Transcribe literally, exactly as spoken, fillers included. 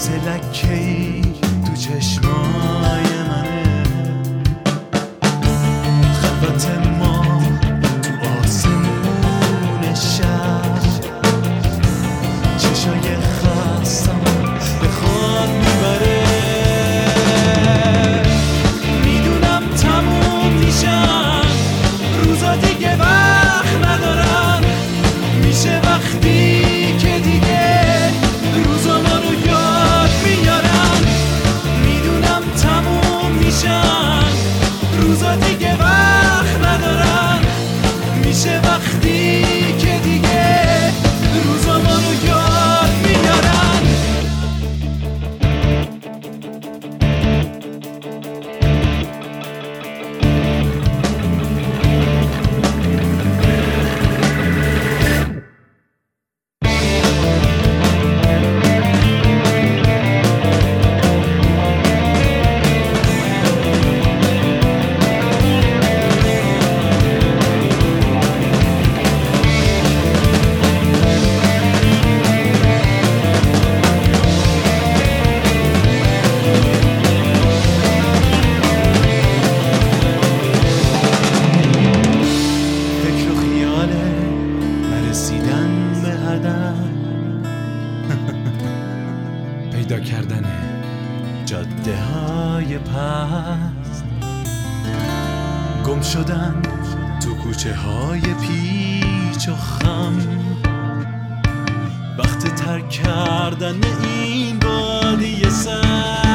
مثل لکه‌ای تو چشمای منه. خلوت ما تو آسمون شب، چشای خستم به خواب میبره. میدونم تموم میشن روزا، دیگه وقت ندارم. میشه وقتی که دیگه روزا ما رو یاد میارم. میدونم تموم میشن روزا، دیگه وقت ندارم. میشه وقتی که دیگه روزا ما رو یاد میارم. نرسیدن به هدف، پیدا کردن جاده های پست، گم شدن تو کوچه های پیچ و خم، وقت ترک کردن این وادی سر.